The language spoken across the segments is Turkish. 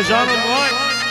Vay canım vay.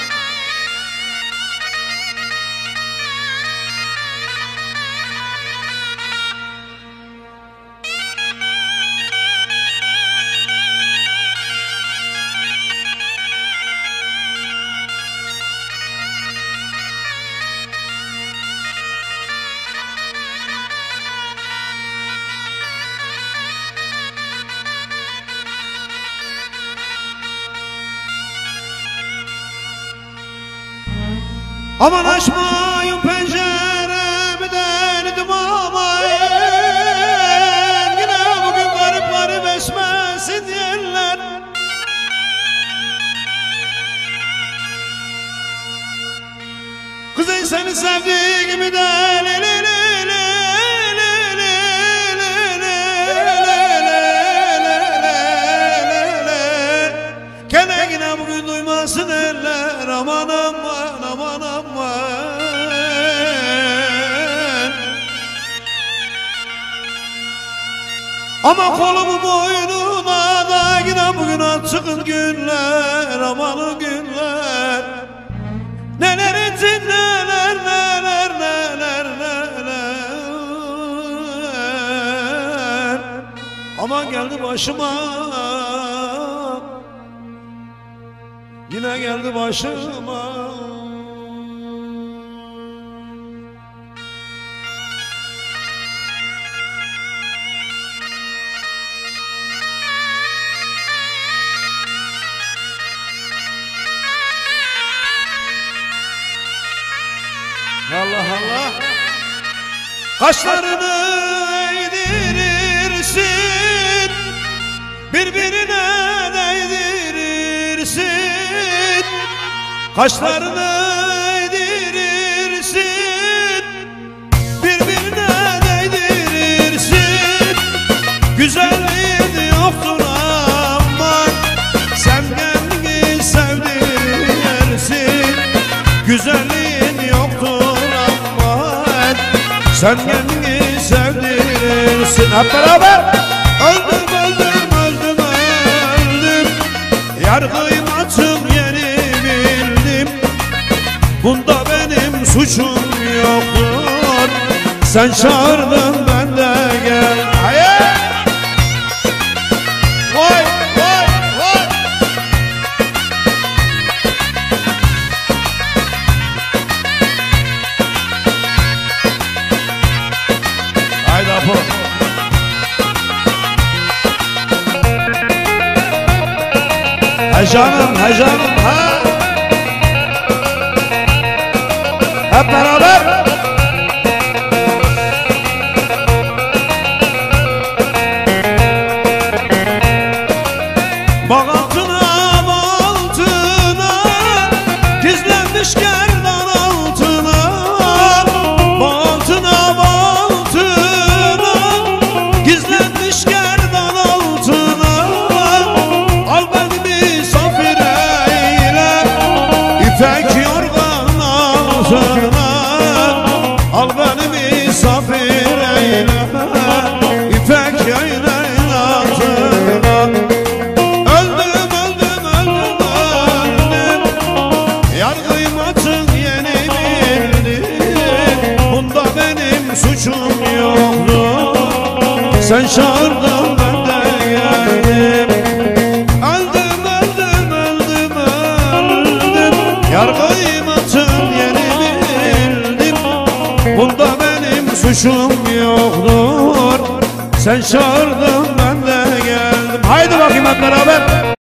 Aman açmayın penceremi denedim aman. Yine bugün garip garip esmesin yerler. Kızın seni sevdiği gibi de gene yine bugün duymasın eller. Aman aman aman aman. Ama kolumu boynuna da yine bugün açık günler. Aman günler. Neler ettin neler neler neler neler. Aman geldi başıma. Yine geldi başıma. Allah Allah. Kaşlarını eğdirirsin, birbirine değdirirsin. Kaşlarını eğdirirsin, birbirine değdirirsin. Güzelliğin yoktur aman, sen kendini sevdirirsin. Güzelliğin yoktur aman, sen kendini sevdirirsin. Hep beraber. Öldüm öldüm öldüm öldüm, yargıyım açım yeni bildim. Bunda benim suçum yoktur, sen çağırdın ben de gel. Hayır. Vay vay vay. Haydi Apo. He canım he canım ha. Hep beraber. Bak altına altına, gizlenmiş gerdan altına. Bak altına altına, gizlenmiş gerdan altına. Al beni misafir eyle, İpek yorgan altına. Al beni misafir eyle, İpek yorgan altına. Öldüm öldüm öldüm öldüm, yargıyım açık yeni bildim. Bunda benim suçum yoktu, sen çağırdın ben de geldim. Öldüm öldüm öldüm öldüm, yargıyım açık yeni bildim. Bunda benim suçum yoktur, sen çağırdın ben de geldim. Haydi bakayım hep beraber.